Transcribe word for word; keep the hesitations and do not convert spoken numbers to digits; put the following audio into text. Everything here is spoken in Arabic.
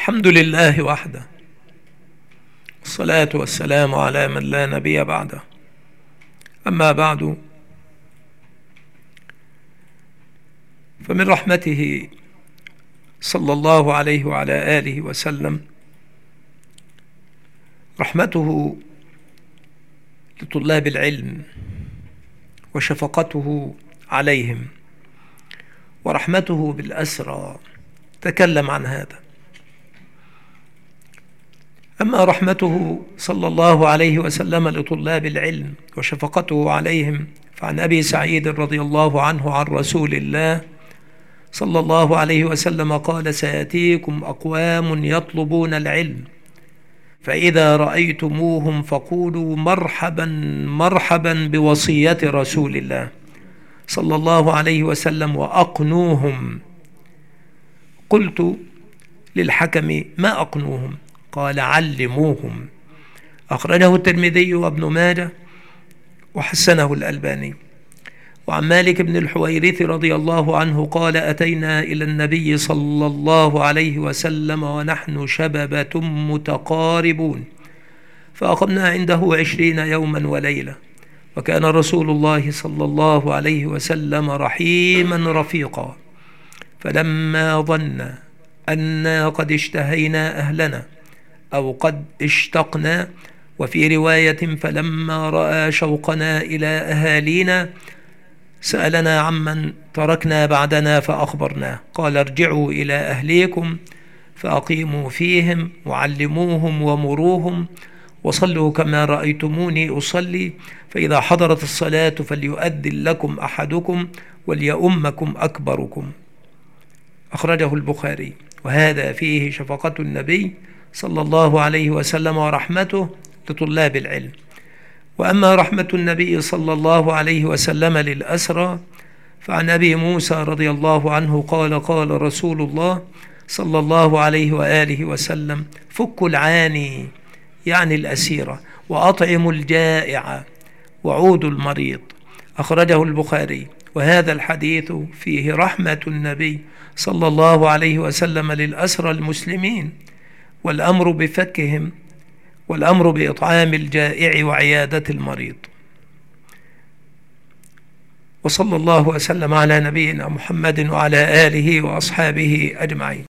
الحمد لله وحده، والصلاة والسلام على من لا نبي بعده. أما بعد، فمن رحمته صلى الله عليه وعلى آله وسلم رحمته لطلاب العلم وشفقته عليهم ورحمته بالأسرى. تكلم عن هذا. أما رحمته صلى الله عليه وسلم لطلاب العلم وشفقته عليهم، فعن أبي سعيد رضي الله عنه عن رسول الله صلى الله عليه وسلم قال: سيأتيكم أقوام يطلبون العلم، فإذا رأيتموهم فقولوا مرحبا مرحبا بوصية رسول الله صلى الله عليه وسلم وأقنوهم. قلت للحكم: ما أقنوهم؟ قال: علموهم. أخرجه الترمذي وابن ماجه وحسنه الألباني. وعن مالك بن الحويرث رضي الله عنه قال: أتينا إلى النبي صلى الله عليه وسلم ونحن شببة متقاربون، فأقمنا عنده عشرين يوما وليلة، وكان رسول الله صلى الله عليه وسلم رحيما رفيقا، فلما ظن أنا قد اشتهينا أهلنا أو قد اشتقنا، وفي رواية فلما رأى شوقنا إلى أهالينا سألنا عمن تركنا بعدنا فأخبرناه، قال: ارجعوا إلى أهليكم فأقيموا فيهم وعلموهم ومروهم وصلوا كما رأيتموني أصلي، فإذا حضرت الصلاة فليؤذن لكم أحدكم وليؤمكم أكبركم. أخرجه البخاري. وهذا فيه شفقة النبي صلى الله عليه وسلم ورحمته لطلاب العلم. وأما رحمة النبي صلى الله عليه وسلم للأسرى، فعن أبي موسى رضي الله عنه قال: قال رسول الله صلى الله عليه وآله وسلم: فكوا العاني، يعني الأسيرة، وأطعموا الجائع، وعودوا المريض. أخرجه البخاري. وهذا الحديث فيه رحمة النبي صلى الله عليه وسلم للأسرى المسلمين، والأمر بفكهم، والأمر بإطعام الجائع وعيادة المريض. وصلى الله وسلم على نبينا محمد وعلى آله وأصحابه أجمعين.